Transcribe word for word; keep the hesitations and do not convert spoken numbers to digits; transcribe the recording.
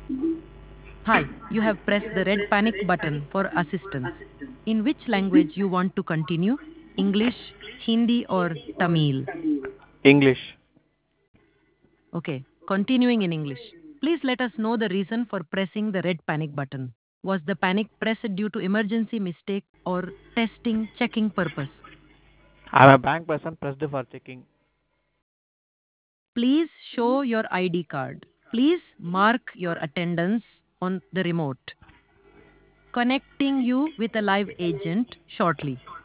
Hi, you have pressed the red panic button for assistance. In which language you want to continue? English, Hindi or Tamil? English. Okay, continuing in English. Please let us know the reason for pressing the red panic button. Was the panic pressed due to emergency mistake or testing checking purpose? I'm a bank person pressed for checking. Please show your I D card. Please mark your attendance on the remote. Connecting you with a live agent shortly.